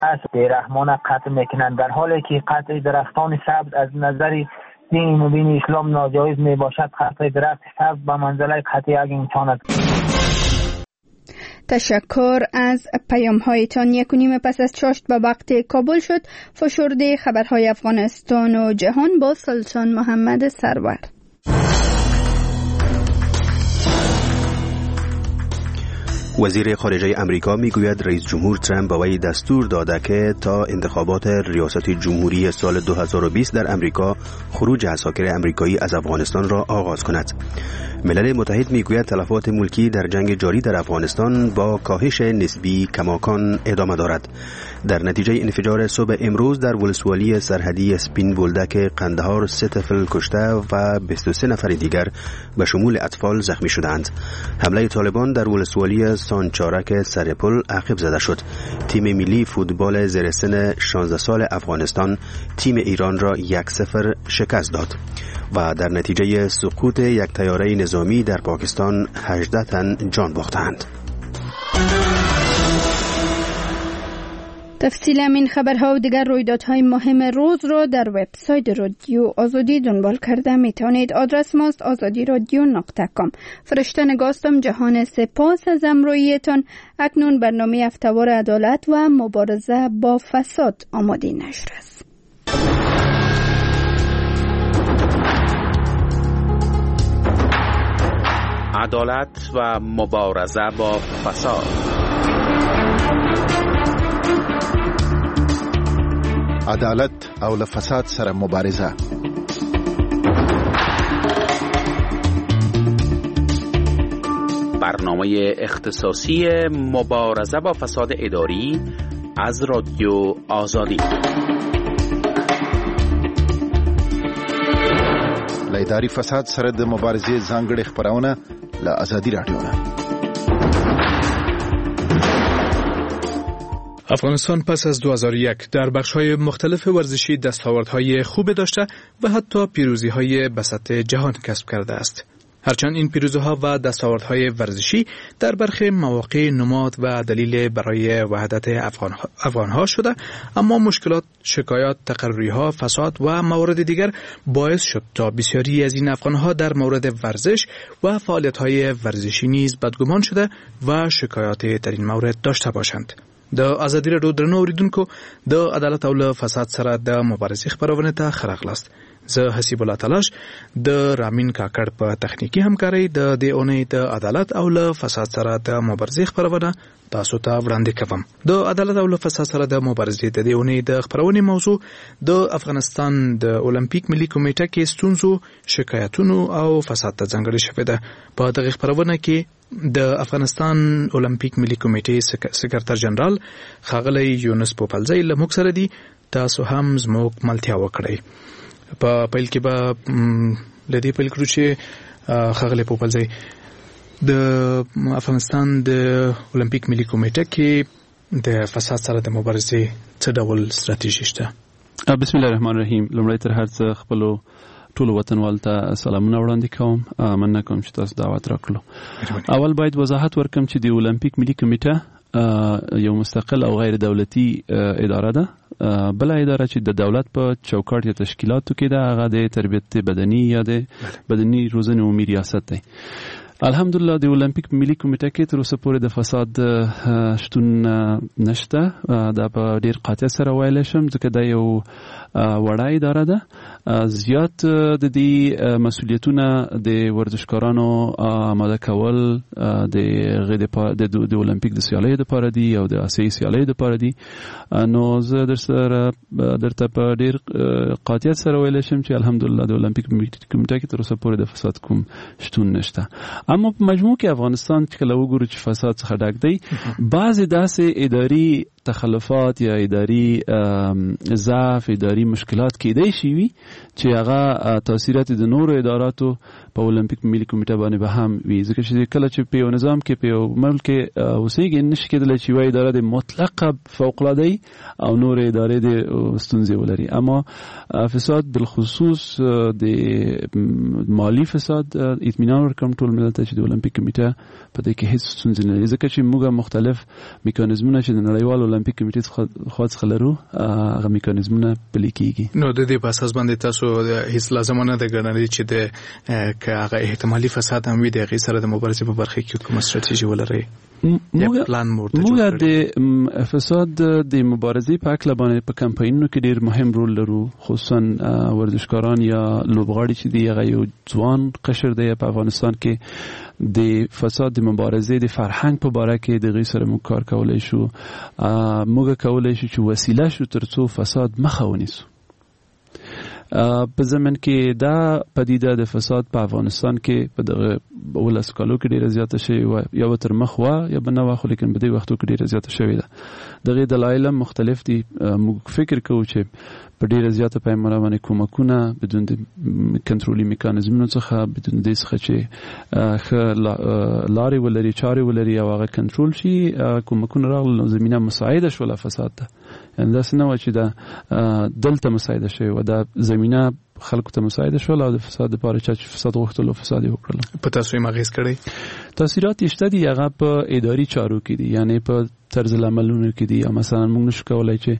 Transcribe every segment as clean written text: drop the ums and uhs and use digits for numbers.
است بیرحمانه قطع میکنند، در حالی که قطع درختان سبز از نظر دین مبین اسلام ناجایز می باشد. قطع درخت سبز به منزله قطع یک انسان است. تشکر از پیام هایتان. 1.5 پس از چاشت به وقت کابل شد. فشرده خبرهای افغانستان و جهان با سلطان محمد سرور. وزیر خارجه امریکا میگوید رئیس جمهور ترامپ به وی دستور داده که تا انتخابات ریاست جمهوری سال 2020 در امریکا خروج عساکر امریکایی از افغانستان را آغاز کند. ملل متحد میگوید تلفات ملکی در جنگ جاری در افغانستان با کاهش نسبی کماکان ادامه دارد. در نتیجه انفجار صبح امروز در ولسوالی سرحدی سپین بولدک قندهار 3 طفل کشته و 23 نفر دیگر به شمول اطفال زخمی شدند. حمله طالبان در ولسوالی سانچارک سرپل عقب زده شد. تیم ملی فوتبال زیر سن 16 سال افغانستان تیم ایران را 1-0 شکست داد و در نتیجه سقوط یک طیاره نظامی در پاکستان 18 تن جان باختند. تفصیل این خبرها و دیگر رویدادهای مهم روز را در وبسایت رادیو آزادی دنبال کرده میتونید. آدرس ماست azadiradio.com. فرشته نگاستم. جهان سپاس از همراهیتان. اکنون برنامه هفته‌وار عدالت و مبارزه با فساد آماده نشر است. عدالت و مبارزه با فساد. عدالت او له فساد سره مبارزه. برنامه اختصاصی مبارزه با فساد اداری از رادیو آزادی. له اداري فساد سره د مبارزې ځانګړي خبرونه له آزادی رادیو نه. افغانستان پس از 2001 در بخش‌های مختلف ورزشی دستاوردهای خوب داشته و حتی پیروزی‌های به سطح جهان کسب کرده است. هرچند این پیروزی‌ها و دستاوردهای ورزشی در برخی مواقع نماد و دلیل برای وحدت افغان‌ها شده، اما مشکلات، شکایات، تقرری‌ها، فساد و موارد دیگر باعث شد تا بسیاری از این افغان‌ها در مورد ورزش و فعالیت‌های ورزشی نیز بدگمان شده و شکایات در این مورد داشته باشند. د آزادی راډیو درنو اوریدونکو، د عدالت او له فساد سره د مبارزې خبرونه ته ښه راغلاست. زه حسیب الله تلاش د رامین کاکړ په تخنیکی همکارۍ د دې اونۍ د عدالت او له فساد سره د مبارزې خبرونه تاسو ته وړاندې کوم. د عدالت او له فساد سره د مبارزې د دې اونۍ د خبرونې موضوع د افغانستان د اولمپیک ملي کمیټه کې ستونزو، شکایتونو او فساد ته ځانګړې شوې ده. په دغه خبرونه کې د افغانستان اولمپیک ملي کمیټې سکرټر جنرال ښاغلی یونس پوپلزی له موږ سره دی. تاسو هم زموږ ملتیا وکړئ. په پیل کې به لدې پیل کړو چې ښاغلی پوپلزی د افغانستان د اولمپیک ملي کمیټه کې د فساد سره د مبارزې څه ډول ستراتیژي شته؟ بسم الله الرحمن الرحیم. لومړی تر هر څه خپلو ټولو وطنوالو ته سلامونه وړاندې کوم. مننه کوم چې تاسو دعوت راکړو. اول باید وضاحت ورکم چې د اولمپیک ملي کمیټه یو مستقل او غیر دولتي اداره ده. بل اداره چې د دولت په چوکاټ یا تشکیلاتو کې ده، هغه د تربیت بدني یا د بدني روزنې عمومي ریاست دی. الحمدلله د اولمپیک ملي کمیټه کې تر اوسه پورې د فساد شتون نشته. دا په ډیر قاطعیت سره ویلی شم، ځکه دا یو وړه اداره ده. زیات د دې مسؤلیتونه د ورزشکارانو آماده کول د اولمپیک د سیالیو لپاره دي او د آسیایي سیالیو لپاره دي. نو زه درته په ډیر قاطعیت سره ویلی شم چې الحمدلله د اولمپیک کمیټه کې تر اوسه پورې د فساد کوم شتون نشته. اما په مجموع کې افغانستان چې کله وګورو چې فساد څخه ډک دی، بعضې داسې اداري تخلفات یا اداري ضعف، اداري مشکلات کېدای شي وي چې هغه تاثیرات د نورو اداراتو په اولمپیک ملي کمیټه باندې به هم وي. ځکه چې کله چې په یو نظام کې په یو ملک اوسېږي، نشي کېدلی چې یوه اداره د مطلقه فوق‌العاده او نور ادارې د ستونزې ولري. اما فساد بالخصوص د مالی فساد، اطمینان ورکوم ټول ملت ته چې د اولمپیک کمیټه په دې کې هیڅ ستونزې نه لري، ځکه چې موږ مختلف میکانیزمونه چې د نړیوالو المپیک کمیټې خاص خلرو هغه میکانیزمونه پلي کیږي. نو د دې په اساس باندې تاسو هیڅ لازمونه د ګڼلې چې د که هغه احتمالي فساد هم وي د هغې سره د مبارزې په برخه کې کومه ستراتیژي ولرئ؟ موږ د فساد د مبارزې په اړه باندې په کمپاینونو کې ډیر مهم رول لرو، خصوصا ورزشکاران یا لوبغاړي چې دی هغه یو ځوان قشر دی په افغانستان کې د فساد د مبارزې د فرهنګ په باره کې د غي سره موږ کار کولای شو. موږ کولای شو چې وسیله شو ترڅو فساد مخه ونیسو. په زمن کې دا پدیده د فساد په افغانستان کې په دغه ولس کالو کې ډیره زیاته شوې و، یا تر مخ و یا بنه واخو، لیکن په دې وختو کې ډیره زیاته شوې ده. دغه دلایل مختلف دي. موږ فکر کوو چې په ډیره زیاته پیمانه باندې کومکونه بدون د کنټرولي میکانیزمونو څخه، بدون د څخه چې لارې ولري چارې ولري او هغه کنټرول شي، کومکونه راغله زمينه مساعده شوله فساد ته. یعنی دا څنګه چې دا دلته مساعده شوی و، دا زمينه خلکو ته مساعده شول او د فساد لپاره چې فساد غوښتلو فساد وکړل. په تاسو یې مغیز کړی تاثیرات شته دي، هغه په اداري چارو کې دي، یعنی په طرز العملونو کې دي. یا مثلا موږ نشو کولای چې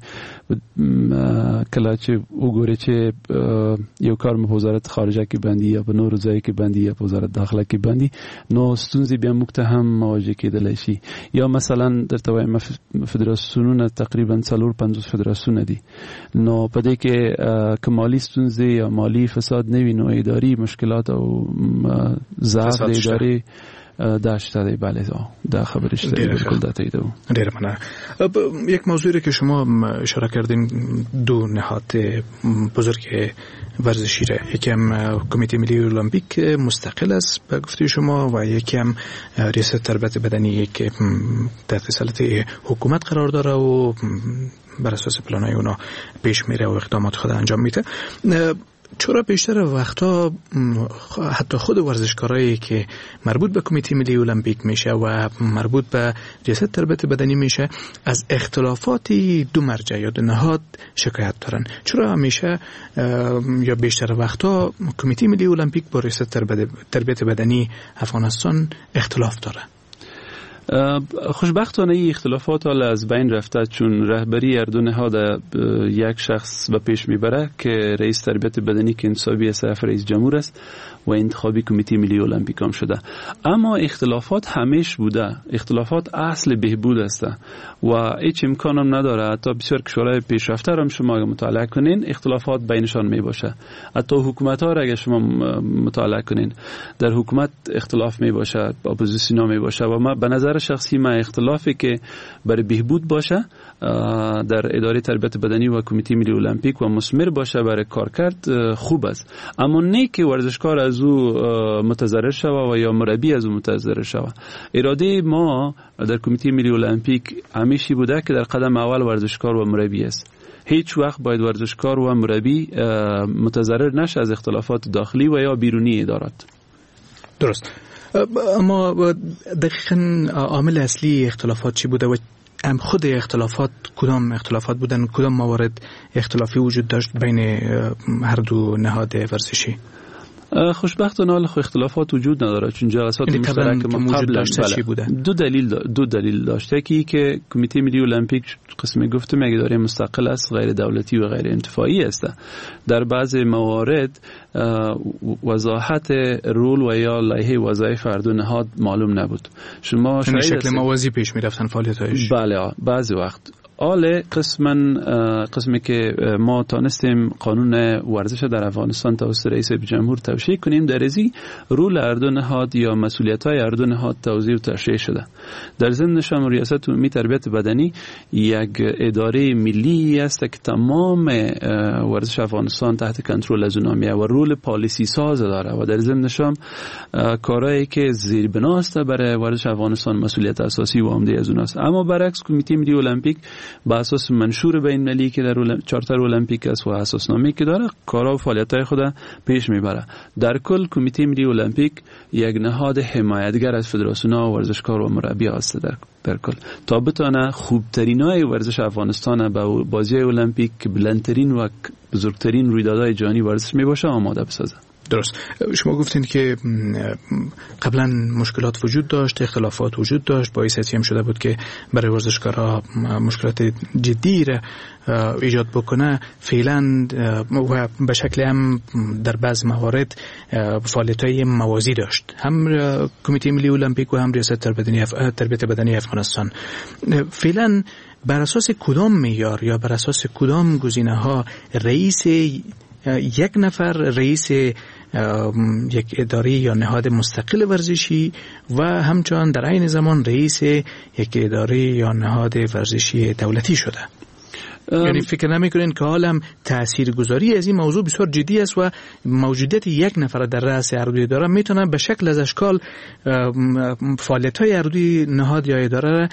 کله چې وګورئ چې یو کار په وزارت خارجه کې باندې یا په نورو ځای کې باندې یا په وزارت داخله کې باندې، نو ستونزې بیا موږ ته هم مواجه کېدلی شي. یا مثلا درته وایم فدراسیونونه تقریبا 450 فدراسیون دي، نو په دې کې کمالي ستونزې یا مالی فساد نه وي، نو اداري مشکلات او ضعف د اداري داشته دی. بله دا خبرش دی، بالکل دا تایید و. ډیر مننه. یک موضوعی که شما اشاره کردین، دو نهاد بزرگ ورزشی را، یکی هم کمیته ملی المپیک مستقل است به گفته شما و یکی هم ریاست تربیت بدنی که تحت سلطه حکومت قرار داره و بر اساس پلانای اونا پیش میره و اقدامات خود انجام میده. چرا بیشتر وقتا حتی خود ورزشکارایی که مربوط به کمیته ملی المپیک میشه و مربوط به ریاست تربیت بدنی میشه از اختلافات دو مرجع یا دو نهاد شکایت دارن؟ چرا همیشه یا بیشتر وقتا کمیته ملی المپیک با ریاست تربیت بدنی افغانستان اختلاف داره؟ خوشبختانه این اختلافات حالا از بین رفته، چون رهبری هر دو نهاد یک شخص به پیش میبره که رئیس تربیت بدنی که انتصابی از طرف رئیس جمهور است و انتخابی کمیته ملی المپیک هم شده. اما اختلافات همیشه بوده، اختلافات اصل بهبود است و هیچ امکان هم نداره. حتی بسیار کشورهای پیشرفته هم شما اگه مطالعه کنین اختلافات بینشان می باشه. حتی حکومت ها را اگه شما مطالعه کنین در حکومت اختلاف می باشه، اپوزیسیون ها می باشه. و من به نظر شخصی من اختلافی که برای بهبود باشه در اداره تربیت بدنی و کمیته ملی المپیک و مثمر باشه برای کارکرد خوب است. اما نه که ورزشکار از او متضرر شوه و یا مربی از او متضرر شوه. اراده ما در کمیته ملی المپیک همیشه بوده که در قدم اول ورزشکار و مربی است. هیچ وقت باید ورزشکار و مربی متضرر نشه از اختلافات داخلی و یا بیرونی ادارات. درست. اما دقیقاً عامل اصلی اختلافات چی بوده و خود اختلافات کدام اختلافات بودن، کدام موارد اختلافی وجود داشت بین هر دو نهاد ورزشی؟ خوشبختانه حال اختلافات وجود نداره، چون جلسات مشترک ما قبل داشته بوده. دو دلیل داشته که کمیته ملی المپیک قسم گفتم اداره مستقل است، غیر دولتی و غیر انتفاعی است. در بعض موارد وضاحت رول و یا لایحه وظایف هر دو نهاد معلوم نبود. شما شاید شکل موازی پیش می‌رفتن فعالیت‌هاش. بله، بعضی وقت قسمی که ما تانستیم قانون ورزش در افغانستان توسط رئیس جمهور توشیح کنیم، در ازی رول هر دو نهاد یا مسئولیت‌های هر دو نهاد توضیح و تشریح شده. در ضمنش هم ریاست عمومی تربیت بدنی یک اداره ملی است که تمام ورزش افغانستان تحت کنترل از اونها میاد و رول پالیسی ساز داره و در ضمنش هم کارهایی که زیربنا است برای ورزش افغانستان مسئولیت اساسی و عمده از اوناست. اما برعکس کمیته ملی المپیک با اساس منشور بین‌المللی که در چارتر المپیک است و اساسنامه‌ای که داره کارا و فعالیت‌های خود پیش میبره. در کل کمیته ملی المپیک یک نهاد حمایتگر از فدراسیون‌ها و ورزشکار و مربی است در کل تا بتونه خوبترینای ورزش افغانستان به بازی المپیک که بلندترین و بزرگترین رویدادهای جهانی ورزش میباشه آماده بسازه. درست. شما گفتین که قبلا مشکلات وجود داشت، اختلافات وجود داشت، باعث هم شده بود که برای ورزشکارها مشکلات جدی را ایجاد بکنه. فعلا و به شکل هم در بعض موارد فعالیت‌های موازی داشت، هم کمیته ملی المپیک و هم ریاست تربیت بدنی افغانستان. فعلا بر اساس کدام معیار یا بر اساس کدام گزینه‌ها رئیس یک نفر، رئیس یک اداره یا نهاد مستقل ورزشی و همچنان در عین زمان رئیس یک اداره یا نهاد ورزشی دولتی شده؟ یعنی فکر نمی‌کنین که حالا تاثیرگذاری از این موضوع بسیار جدی است و موجودیت یک نفر در رأس هر دو اداره میتونه به شکل از اشکال فعالیت‌های هر دو نهاد یا اداره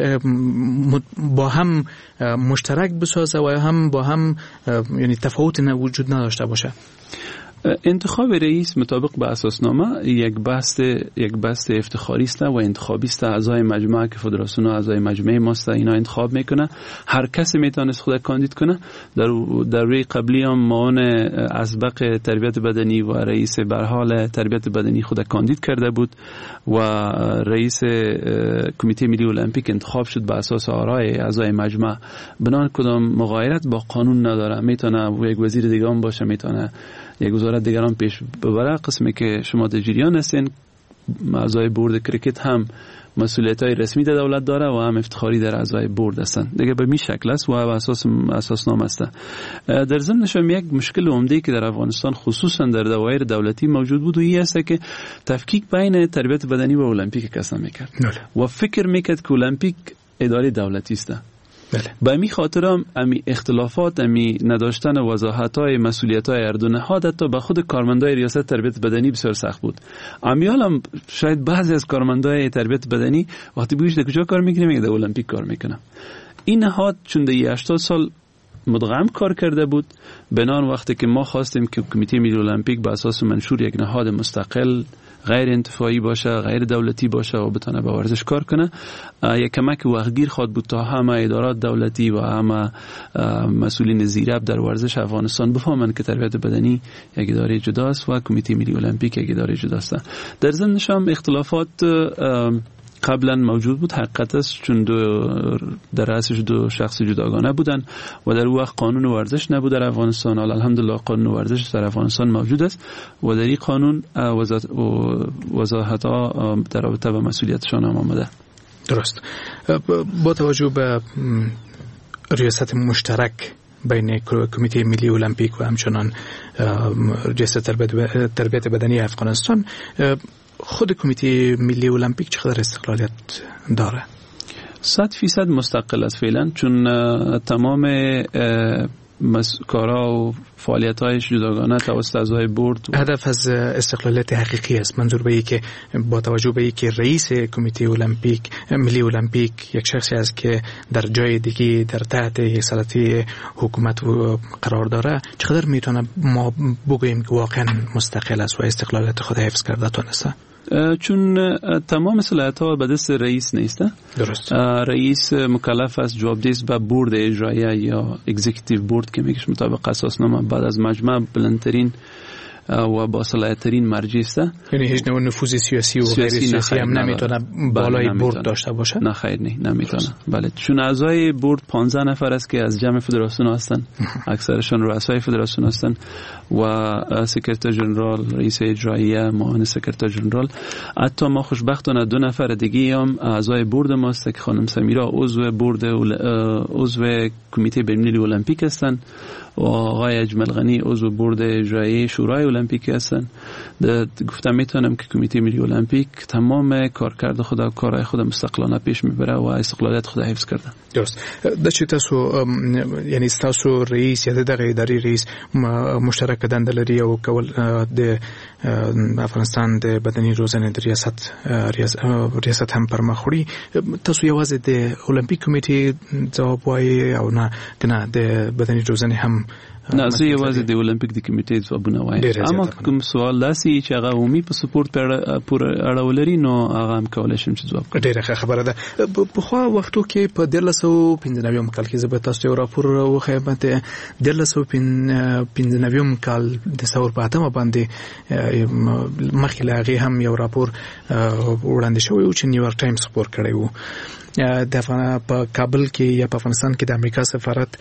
با هم مشترک بسازه و هم با هم یعنی تفاوت وجود نداشته باشه؟ انتخاب رئیس مطابق به اساسنامه یک بحث افتخاری است و انتخابی است. اعضای مجمع که فدراسیون و اعضای مجمع ماست اینا انتخاب میکنه. هر کسی میتونه خود کاندید کنه. در روی قبلی هم معاون اسبق تربیت بدنی و رئیس برحال تربیت بدنی خود کاندید کرده بود و رئیس کمیته ملی المپیک انتخاب شد به اساس آرای اعضای مجمع. بنان کدام مغایرت با قانون نداره. میتونه یک وزیر دیگه هم باشه، میتونه یک وزارت دیگران پیش ببره. قسمی که شما در جریان هستین، اعضای بورد کرکت هم مسئولیت‌های رسمی در دولت داره و هم افتخاری در اعضای بورد هستن دیگه، به می شکل است و اساسنامه است. در ضمن شما یک مشکل عمده که در افغانستان خصوصا در دوایر دولتی موجود بود و این است که تفکیک بین تربیت بدنی و المپیک کس نمی‌کرد و فکر می‌کرد که المپیک اداره دولتی است. به می خاطرم امی اختلافات، امی نداشتن وضاحت‌های مسئولیت‌های هر دو نهاد حتی به خود کارمندای ریاست تربیت بدنی بسیار سخت بود. امیال هم شاید بعضی از کارمندای تربیت بدنی وقتی بگویش در کجا کار میکنه میگه در المپیک کار میکنه. این نهاد چون در 80 سال مدغم کار کرده بود، بنان وقتی که ما خواستیم که کمیته ملی المپیک به اساس منشور یک نهاد مستقل غیر انتفاعی باشه، غیر دولتی باشه و بتونه به ورزش کار کنه، یک کمک وقتگیر خواد بود تا همه ادارات دولتی و همه مسئولین زیرب در ورزش افغانستان بفهمن که تربیت بدنی یک اداره جداست و کمیته ملی المپیک یک اداره جداست. در ضمنش هم اختلافات قبلا موجود بود، حقیقت است، چون در رأسش دو شخص جداگانه بودن و در اون وقت قانون ورزش نبود در افغانستان. حالا الحمدلله قانون ورزش در افغانستان موجود است و در این قانون وضاحت‌ها در رابطه با مسئولیتشان هم آمده. درست. با توجه به ریاست مشترک بین کمیته ملی المپیک و همچنان ریاست تربیت بدنی افغانستان، خود کمیته ملی المپیک چقدر استقلالیت داره؟ 100% مستقل است فعلا، چون تمام کارا و فعالیت‌هایش جداگانه توسط اعضای بورد. هدف از استقلالیت حقیقی است. منظور به این که با توجه به این که رئیس کمیته المپیک ملی المپیک یک شخصی است که در جای دیگه در تحت یک سلطه حکومت قرار داره، چقدر میتونه ما بگوییم که واقعا مستقل است و استقلالیت خود حفظ کرده تونسته؟ چون تمام صلاحیت‌ها به دست رئیس نیست. درست. رئیس مکلف است جوابدهی به بورد اجرایی یا اگزیکیتیو بورد که میگه مطابق اساسنامه بعد از مجمع بلندترین و با صلاحیت‌ترین مرجع است. یعنی هیچ نوع نفوذ سیاسی و غیر سیاسی هم نمیتونه بالای بورد داشته باشه؟ نه خیر، نمیتونه. بله، چون اعضای بورد 15 نفر است که از جمع فدراسیون هستند، اکثرشون رؤسای فدراسیون هستند و سکرتر ژنرال، رئیس اجرایی، معاون سکرتر ژنرال. حتی ما خوشبختانه 2 نفر دیگه هم اعضای بورد ماست که خانم سمیرا عضو کمیته بین‌المللی المپیک هستند و آقای اجمل غنی عضو بورد اجرایی شورای المپیک هستن. گفتم میتونم که کمیته ملی المپیک تمام کارکرد خود و کارهای خود مستقلانه پیش میبره و استقلالیت خود حفظ کرده. درست. دچ تاسو یعنی تاسو رئیس یا دغه ادارې رئیس مشترک دنده لري او کول د افغانستان د بدني روزنې د ریاست هم پر مخ وړي. تاسو یوازې د اولمپیک کمیټې ځواب وایي او نه د بدني روزنې هم؟ نه، زه یوازې د اولمپیک د کمیټې ځوابونه وایم. اما کوم سوال داسي چې هغه عمومي په سپورت پر اړولري نو هغه هم کولای شم چې جواب کړم. ډیره خبره ده. په خو وختو کې په 1395 کال کې زه به تاسو ته راپور وخایم ته 1395 کال د ثور په اتمه باندې مخکې لاغي هم یو راپور وړاندې شوی و چې نیویارک ټایمز خبر کړی و. د په کابل کې یا په افغانستان کې د امریکا سفارت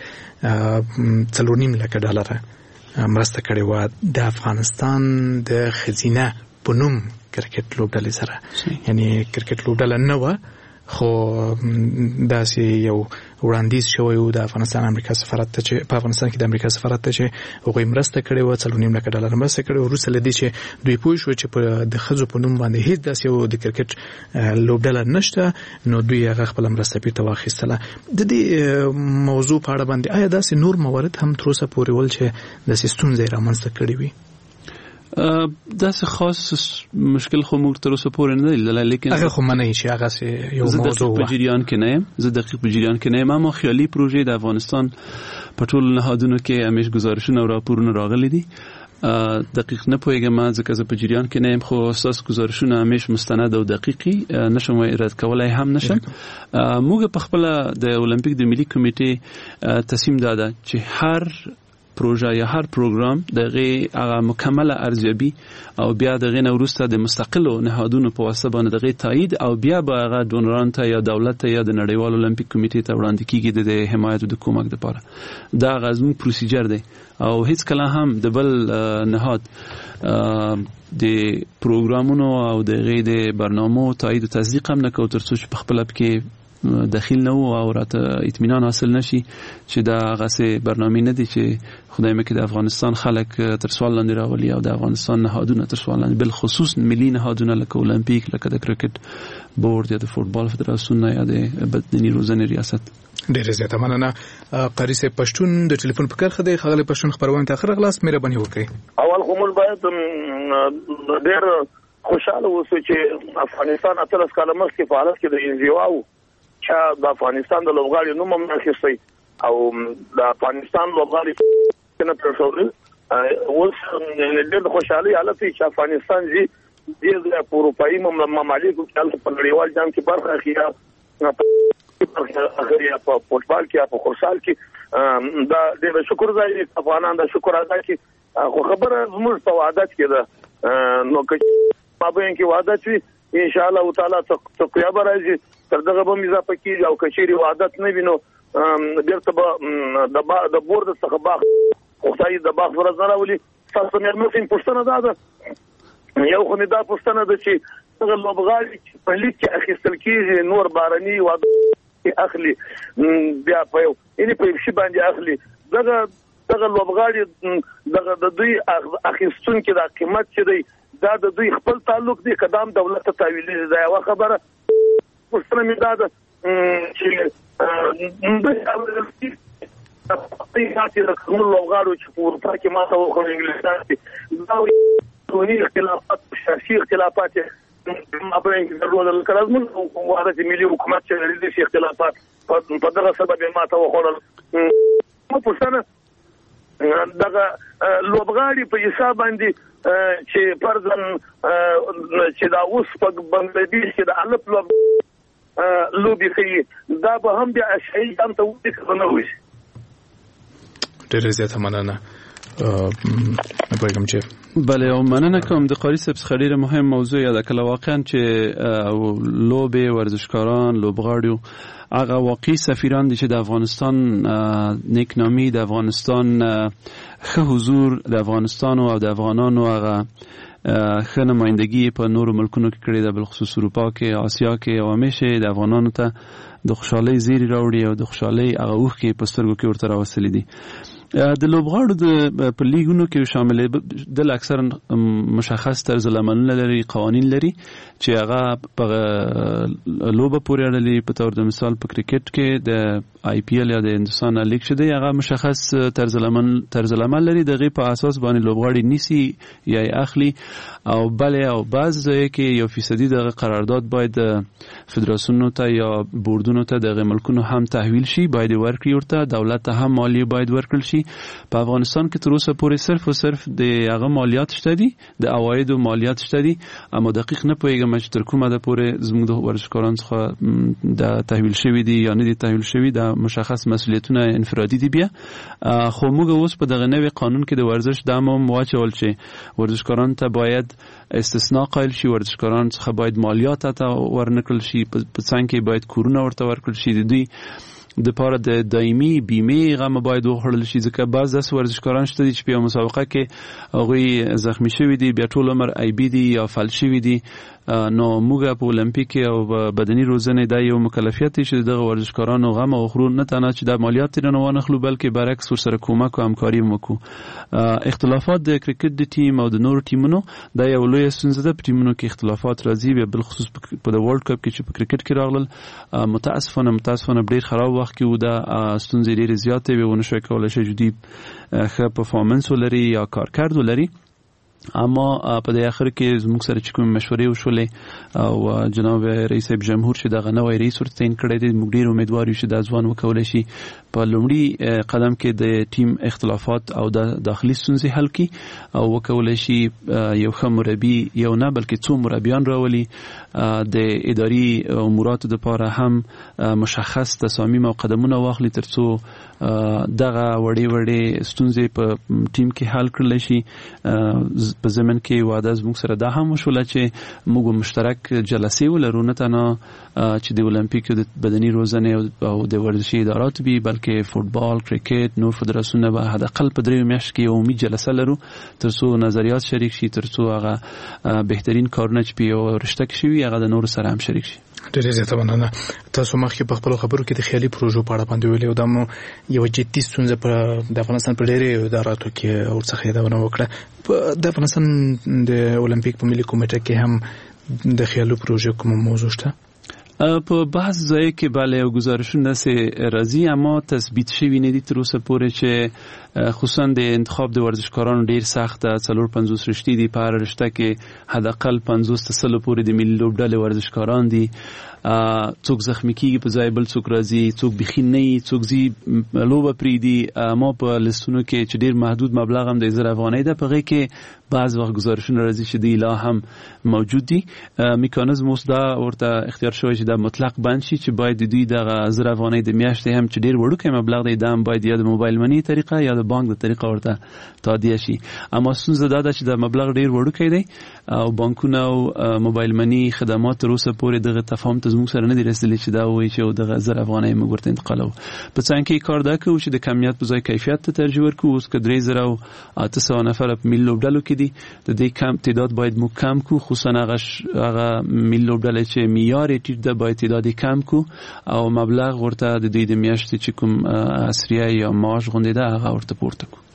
4.5 لک ډالر مرسته کړې و د افغانستان د خزینه په نوم کرکټ لوبډلې سره. یعنی کرکټ لوبډله نه و خو داسې یو وړاندیز شوی و د افغانستان امریکا سفارت ته چې په افغانستان کې د امریکا سفارت ته چې هغوی مرسته کړې و 4.5 لک ډالر مرسته کړې و. وروسته له دې چې دوی پوه شو چې په د ښځو په نوم باندې هیڅ داسې یو د کرکټ لوبډله نشته نو دوی هغه خپل مرسته بیرته واخیستله. د دې موضوع په اړه باندې آیا داسې نور موارد هم تر اوسه پورې ول چې داسې ستونزې رامنځته کړې وي؟ داسې خاص مشکل خو موږ تر اوسه پورې نه لیدلی، لیکن هغه خو منئ چې هغه یو موضوع په جریان کې نه یم. زه دقیق په جریان کې نه یم، اما خیالي پروژې د افغانستان په ټولو نهادونو کې همیش گزارشونه او راپورونه راغلي دي. دقیق نه پوهیږم ځکه زه په جریان کې نه یم، خو اساس گزارشونه همیش مستند او دقیقي نشم رد کولای هم نشم. موږ په خپل د اولمپیک د ملي کمیټې تصمیم داده چې هر پروژه یا هر پروګرام دغه مکمله ارزیابي او بیا دغه وروسته د مستقلو نهادونو په واسطه باندې دغه تایید او بیا به هغه ډونران ته یا دولت ته یا د نړیوال اولمپیک کمیټې ته وړاندې کیږي د حمایت او د کومک لپاره. دا غزمو پروسیجر دی او هیڅ کله هم د بل نهاد د پروګرامونو او دغه د برنامو تایید او تصدیق هم نه کوي ترڅو چې په خپل کې داخل نه وو او راته اطمینان حاصل نشي چې دا غسه برنامه نه دي چې خدای مکه د افغانستان خلک تر سوال لاندې راولي او د افغانستان نهادونه تر سوال لاندې، بل خصوص ملي نهادونه لکه اولمپیک، لکه د کرکټ بورډ یا د فوتبال فدراسیون یا د بدني روزنې ریاست. ډیره زیاته مننه. قاری صاحب پښتون د ټلیفون په کرخه دی خغلی پښتون خبرونه ته اخر غلاس مهرباني وکړئ. اول خو موږ باید ډیر خوشاله اوسو چې افغانستان اتلس کاله مخکې په حالت کې د انزوا چې د افغانستان د لوبغاړي نوم هم ناخیستی او د افغانستان لوبغاړي څنګه پرځول اوس ډېر خوشحالي حالت چې افغانستان زی د اروپאי ممالکو کې په نړیوال جام کې برخه اخلي په فوتبال کې په خورسال کې دا ډېر شکر ځای افغانان د شکر ادا کوي. خو خبره زموږ په عادت کې ده نو که ما به کې عادت وي ان شاء الله تعالی تقیا راځي تر دغه به مزه پکې او کچيري عادت نه وینو بیرته به د بورد څخه باغ خدای د باغ ورځ نه راولي. تاسو مې مفهوم پښتنه ده یو خو دا پښتنه ده چې دغه لوبغاړي په لیک کې اخیستل کېږي نور بارني واده اخلي بیا په یو ان په شی باندې اخلي دغه لوبغاړي دغه د دوی اخیستون کې د قیمت چې دی دا د دوی خپل تعلق دی قدم دولت ته تاویل دی. یو خبره پښتنه مې دا ده چې د کوم لوبغاړو چې په اروپا کې ماته وخت انګلیسان دي دا ټولني اختلافات سیاسي اختلافات ما په انګلیسي ډول کړل موږ واره چې ملي حکومت چې لري شي اختلافات په دغه سبب ماته وخت په پښتنه دغه لوبغاړي په حساب باندې چې فرضاً چې دا اوس په بنگلاديش کې د الف لوبي کوي دا به هم بیا شي هم ته وځي نه وي. ډېر زیاته مننه. نپوهیږم چې بله او مننه کوم د قاری صاحب څخه ډېره مهم موضوع یاده کله واقعا چې لوبې ورزشکاران لوبغاړي هغه واقعي سفیران دي چې د افغانستان نیکنامي د افغانستان ښه حضور د افغانستان او د افغانانو هغه ښه نمایندګي په نورو ملکونو کې کړې ده، بالخصوص اروپا کې، آسیا کې او همیشه د افغانانو ته د خوشحالۍ زیری راوړي او د خوشحالۍ هغه اوښکې په سترګو کې ورته راوستلې دي. د لوبغاړو په لیګونو کې شامل د اکثر مشخص طرز العملونه لري، قوانین لري چې هغه په لوبه پورې اړه لري. په تور د مثال په کرکټ کې د آی پی ال یا د هندستان لیگ شده هغه مشخص طرز العمل لري دغه په اساس باندې لوبغاړي نیسی یا اخلي او بله او بعض ځای کې 1% دغه قرارداد باید فدراسیونونو ته یا بوردونو ته دغه ملکونو هم تحویل شي باید ورکړي ورته دولت ته هم مالیه باید ورکړل شي په افغانستان کې تر اوسه پورې صرف او صرف د هغه مالیات شته دي د عواید او مالیات شته دي اما دقیق نه پوهیږم چې تر کومه ده پورې زموږ د ورزشکارانو څخه د تحویل شوی دي یا نه دي تحویل شوی د مشخص مسؤلیتونه انفرادي دي بیا خو موږ اوس په دغه نوې قانون کې د ورزش د هم واچول چې ورزشکارانو ته باید استثناء قائل شي ورزشکارانو څخه باید مالیات ته ورنکړل شي په څنګه کې باید کورونه ورته ورکړل شي د دوی د پاره د دایمي بیمه غم باید وخړل شي ځکه بعض د ورزشکاران شته چې په مسابقه کې هغه زخمی شوی دي بیا ټول عمر ای بی دي یا فلج شوی دي نو موږ په اولمپیک او بدني روزنه د یو مکلفیت چې دغه ورزشکارانو غم او خورو نه تنه چې د مالیات نه ونخلو بلکې برعکس ورسره کومک او همکاري وکړو اختلافات د کرکټ د ټیم او د نور ټیمونو د یو لوی ستونزه ده په ټیمونو کې اختلافات راځي به بل خصوص په د ورلد کپ کې چې په کرکټ کې راغلل متاسفانه ډیر خراب وخت کې و د ستونزې ډیره زیاتې وي ونه شوی کولای شي جدي ښه پرفورمنس ولري یا کارکرد ولري اما په د اخر کې زموږ سره چې کوم مشورې وشولې او جناب رئیس جمهور چې دغه نوې رئیس ورته تعیین کړی دی موږ ډیر امیدوار یو چې د ځوان وکولای شي په لومړي قدم کې د ټیم اختلافات او د داخلي ستونزې حل کړي او وکولای شي یو ښه مربي یو نه بلکې څو مربیان راولي د اداري اموراتو لپاره هم مشخص تصامیم او قدمونه واخلي ترڅو دغه وړې ستونزې په ټیم کې حل کړل شي په زمن کې واده زموږ سره دا هم وشول چې موږ مشترک جلسې ولرو نه تنها چې د اولمپیک د بدني روزنه او د ورزشي ادارات به بلکې فوتبال کرکټ نور فدراسیونونه به حداقل په 3 میاشتې کې یو امید جلسه لرو ترڅو نظریات شریک شي ترڅو هغه بهترین کارونه چې په یو رشته کې شي هغه د نور سره هم شریک شي ډېر زیاته مننه تاسو مخکې په خپل خبرو کې د خیالي پروژو په اړه باندې ویلي او دا یو جدي ستونزه په د افغانستان په ډېرو اداراتو کې ورڅخه یادونه وکړه د افغانستان د اولمپیک په ملي کمیټه کې هم د خیالي پروژو کوم موضوع شته په بعض ځای کې بله یو ګزارشونه سي راځي اما تثبیت شوی نه دي تر اوسه پورې چې خصوصا د انتخاب د ورزشکارانو ډیر سخت 450 رشتې دي په هر رشته کې حداقل 50 تا 100 پورې د ملي لوبډلې ورزشکاران دي څوک زخمی کیږي په ځای بل څوک راځي څوک بخین نه څوک زی لوبه پریدي ما په لستونو کې چې ډیر محدود مبلغ هم د 1000 افغانۍ ده په غي کې بعض وخت گزارشونه راځي چې د اله هم موجود دي میکانیزم اوس دا ورته اختیار شوی چې د مطلق بند شي چې باید د دوی د 1000 افغانۍ د میاشتې هم چې ډیر وړوکی مبلغ دی دا هم باید یا د موبایل منی طریقه یا د بانک د طریقه ورته تادیه شي اما ستونزه دا ده چې د مبلغ ډیر وړوکی دی او بانکونه او موبایل منی خدمات تر اوسه پورې دغه تفاهم ته زموږ سره نه دي رسیدلي چې دا وایي چې دغه 1000 افغانۍ موږ ورته انتقالو په څنګه کې کار دا کوي چې د کمیت په ځای کیفیت ته ترجیح ورکوي اوس که 3800 نفر په ملي لوبډلو کې دي د دې کم تعداد باید مو کم کو خصوصا هغه ملي لوبډلې چې معیار ټیټ ده باید تعداد کم کو او مبلغ ورته د دې د میاشتې چې کوم اسریه یا معاش غونډه ده هغه ورته پورته کو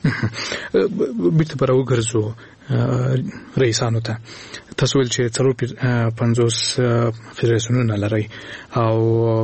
بیرته پر وګرځو رئیسانو ته تاسو ول چې 50 فدراسیونونه لري او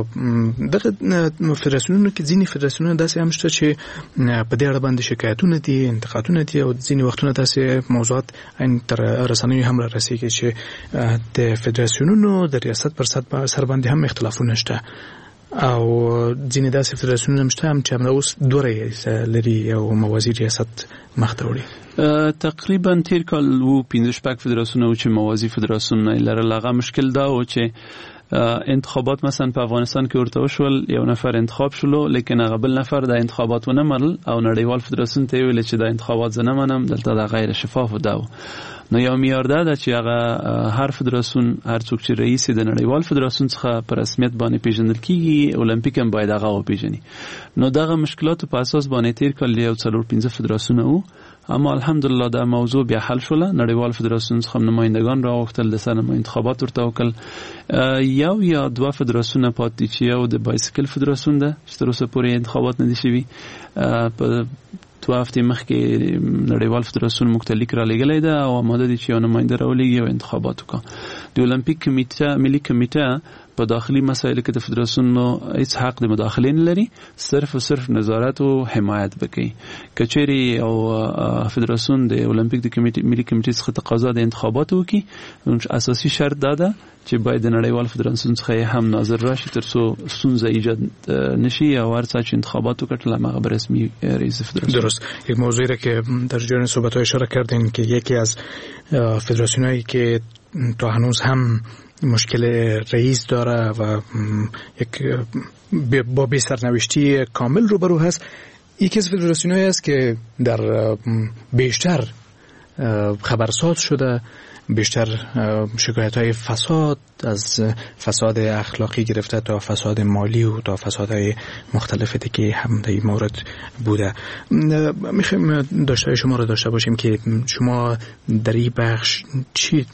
دغه فدراسیونونو کې ځینې فدراسیونونه داسې هم شته چې په دې اړه باندې شکایتونه دي انتقادونه دي او ځینې وختونه داسې موضوعات ان تر رسنیو هم رسیږي چې د فدراسیونونو د ریاست پر سر باندې هم اختلافونه شته او ځینې داسې فدراسیونونه هم شته چې هم اوس دوه رئیس لري او موازی ریاست مخته وړي تقریبا تیر کال وو 15 فدراسیون چې موازی فدراسیون لرل هغه مشکل دا و چې انتخابات مثلا په افغانستان کې ورته وشول یو نفر انتخاب شلو لیکن هغه بل نفر د انتخاباتونه منل او نړیوال فدراسیون ته ویل چې د انتخابات زنه منم دلته د غیر شفاف ده نو یو معیار ده چې هغه هر فدراسیون هر څوک چې رئیس د نړیوال فدراسیون څخه په رسمیت باندې پیژندل کیږي اولمپیک هم باید هغه وپیژني نو دغه مشکلات په اساس باندې تیر کال یو 4-15 فدراسیون وو اما الحمدلله دا موضوع بیا حل شوله نړیوال فدراسیون څخه نمائندگان راوختل د سره انتخابات ورته وکړل یو یا دوه فدراسیون پاتې چې یو د بایسکل فدراسیون ده چې تر اوسه پورې انتخابات نه دي شوي په 2 هفته مخکې نړیوال فدراسیون مختلف را لګلې ده او آماده دي چې یو نماینده راولېږي او انتخابات وکړي. د اولمپیک کمیټه ملي کمیټه په داخلي مسایلو کې د فدراسیون هیڅ حق د مداخله نه لري، صرف او صرف نظارت او حمایت وکړي. کچېری او فدراسیون د اولمپیک د ملي کمیټې څخه تقاضا د انتخابات وکړي، اساسي شرط دا ده چې باید د نړیوال فدراسیون څخه هم ناظر راشي ترڅو ستونزه ایجاد نشي او ورڅ چې انتخابات وکړل هغه رسمی رئیس فدراسیون. درست. یک موضوعی را که در جریان صحبت‌ها اشاره کردین که یکی از فدراسیونایی که تا هنوز هم مشکل رئیس داره و یک با بی سرنوشتی کامل روبرو هست، یکی از فدراسیونایی است که در بیشتر خبرساز شده، بیشتر شکایت‌های فساد، از فساد اخلاقی گرفته تا فساد مالی و تا فسادهای مختلف دیگه هم در این مورد بوده. میخوایم داشته شما رو داشته باشیم که شما در این بخش چی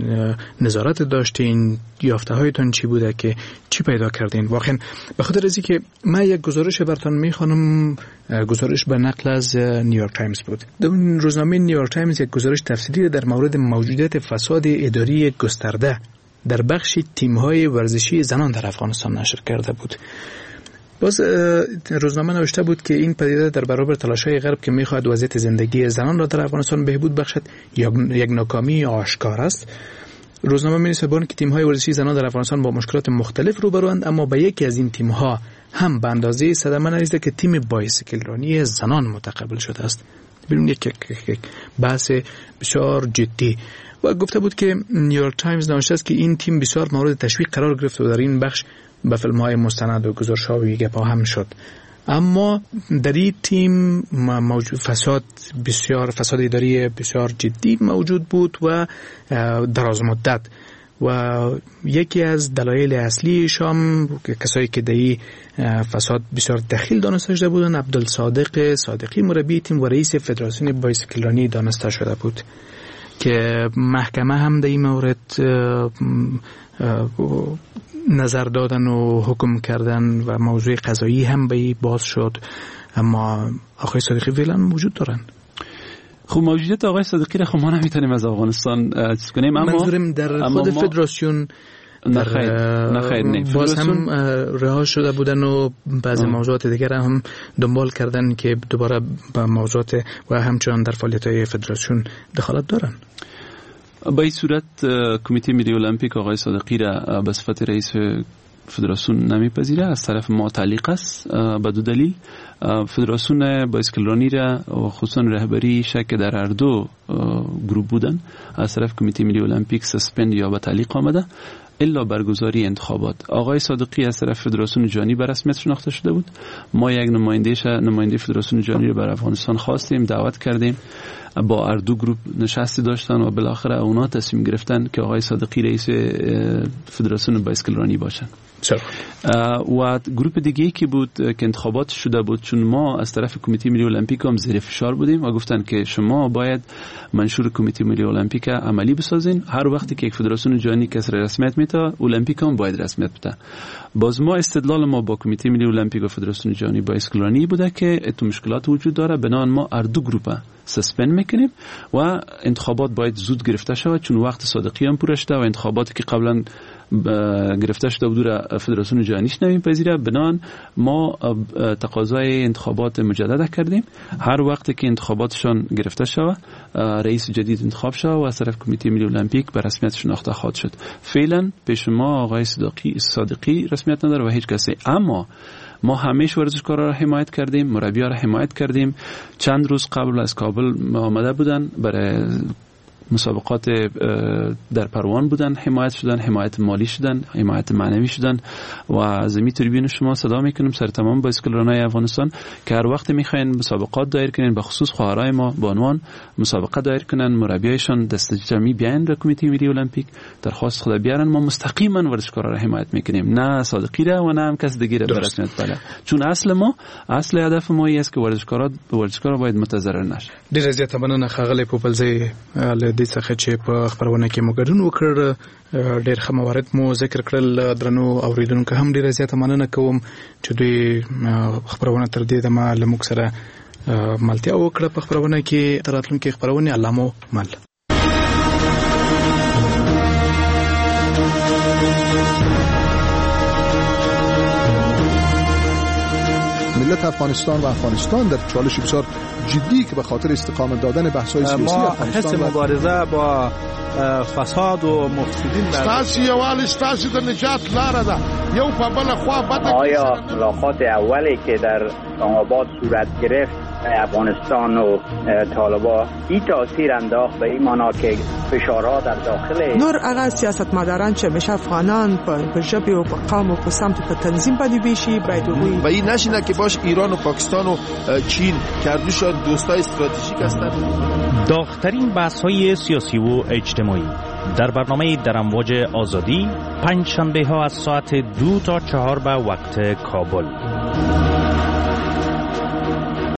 نظارت داشتین، یافته هایتان چی بوده که چی پیدا کردین؟ واقعا به خاطر از اینکه من یک گزارش براتون میخوانم، گزارش به نقل از نیویورک تایمز بود. در اون روزنامه نیویورک تایمز یک گزارش تفصیلی در مورد موجودیت فساد اداری گسترده در بخش تیم‌های ورزشی زنان در افغانستان نشر کرده بود. باز روزنامه نوشته بود که این پدیده در برابر تلاش‌های غرب که می‌خواهد وضعیت زندگی زنان را در افغانستان بهبود بخشد یک ناکامی آشکار است. روزنامه می‌نویسد که تیم‌های ورزشی زنان در افغانستان با مشکلات مختلف روبروند، اما به یکی از این تیم‌ها هم به اندازه صدمه نرسیده که تیم بایسکل رانی زنان متقبل شده است. ببینید یک بحث بسیار جدی. و گفته بود که نیویورک تایمز نوشته است که این تیم بسیار مورد تشویق قرار گرفت و در این بخش به فیلم‌های مستند و گزارش‌ها و گپ‌ها هم شد. اما در این تیم موجود فساد اداری بسیار جدی موجود بود و دراز مدت، و یکی از دلایل اصلیش هم کسایی که در این فساد بسیار دخیل دانسته شده بودند، عبدالصادق صادقی مربی تیم و رئیس فدراسیون بایسکل رانی دانسته شده بود که محکمه هم در این مورد نظر دادن و حکم کردن و موضوع قضایی هم به باز شد. اما آقای صادقی فعلا موجود دارن. خب موجودیت آقای صادقی را خب ما نمیتونیم از افغانستان چیز کنیم، اما منظورم در خود فدراسیون نخیر باز هم رها شده بودن و بعضی موضوعات دیگر هم دنبال کردن که دوباره با موضوعات و همچنان در فعالیت‌های فدراسیون دخالت دارن. به این صورت کمیته ملی المپیک آقای صادقی را به صفت رئیس فدراسیون نمیپذیره، از طرف ما تعلیق است به دو دلیل. فدراسیون بایسکل رانی را و خصوصا رهبری شک در هر دو گروه بودن از طرف کمیته ملی المپیک سسپند یا به تعلیق آمده الا برگزاری انتخابات. آقای صادقی از طرف فدراسیون جهانی به رسمیت شناخته شده بود. ما یک نماینده فدراسیون جهانی رو بر افغانستان خواستیم، دعوت کردیم، با هر دو گروه نشستی داشتن و بالاخره اونا تصمیم گرفتن که آقای صادقی رئیس فدراسیون بایسکل رانی باشن. و گروه دیگه که بود که انتخابات شده بود، چون ما از طرف کمیته ملی المپیک هم زیر فشار بودیم و گفتن که شما باید منشور کمیته ملی المپیک عملی بسازین، هر وقتی که یک فدراسیون جهانی کسر رسمیت میده المپیک هم باید رسمیت بده. باز ما استدلال ما با کمیته ملی المپیک و فدراسیون جهانی بایسکل رانی بوده که اتو مشکلات وجود داره، بنابراین ما هر دو گروه سسپند میکنیم و انتخابات باید زود گرفته شود، چون وقت صادقی هم پوره شده و انتخاباتی که قبلا گرفته شده بود را فدراسیون جهانیش نمیپذیره. بنان ما تقاضای انتخابات مجدد کردیم، هر وقتی که انتخاباتشان گرفته شود رئیس جدید انتخاب شود و از طرف کمیته ملی المپیک به رسمیت شناخته خواهد شد. فعلا پیش ما آقای صادقی رسمیت نداره و هیچ کسی، اما ما همیشه ورزشکارا را حمایت کردیم، مربی‌ها را حمایت کردیم. چند روز قبل از کابل آمده بودن برای مسابقات در پروان بودن، حمایت شدن، حمایت مالی شدن، حمایت معنوی شدن و از این تریبیون شما صدا میکنیم سر تمام بایسکل رانای افغانستان که هر وقت میخواین مسابقات دایر کنین، به خصوص خواهرای ما با عنوان مسابقه دایر کنن، مربیایشان دست جمعی بیان را کمیته ملی المپیک درخواست خدا بیارن، ما مستقیما ورزشکارا را حمایت میکنیم، نه صادقی را و نه هم کس دیگه را به رسمیت بله، چون اصل هدف ما است که ورزشکارا باید متضرر نشه. ډیر زیاته مننه ښاغلی پوپلزی له دې څخه چې په خبرونه کې مو ګډون وکړ، ډیر ښه موارد مو ذکر کړل. درنو اوریدونکو هم ډیر زیاته مننه کوم چې دوی خبرونه تر دې دمه له موږ سره ملتیا وکړه په خبرونه کې تراتلونکو خبرونه علامو مل. ملت افغانستان و افغانستان در چالش بسیار جدی که به خاطر استقامت دادن بحث‌های سیاسی افغانستان ما حس مبارزه با فساد و مفسدین ستاسو یوال ستاسو د نجات لار ده. یو په بل خوا بده. آیا ملاقات اولی که در اسلام‌آباد صورت گرفت افغانستان و طالبان این تاثیر انداخت به این معنا که فشارها در داخل نور هغه سیاستمداران چې همیشه افغانان په ژبه او په قوم او په سمت په تنظیم باندې بشي باید و این نشینه که باش ایران و پاکستان و چین کردوش دوستای استراتژیک هستند. داغ‌ترین بحث‌های سیاسی و اجتماعی در برنامه در امواج آزادی پنج شنبه ها از ساعت 2 تا 4 به وقت کابل.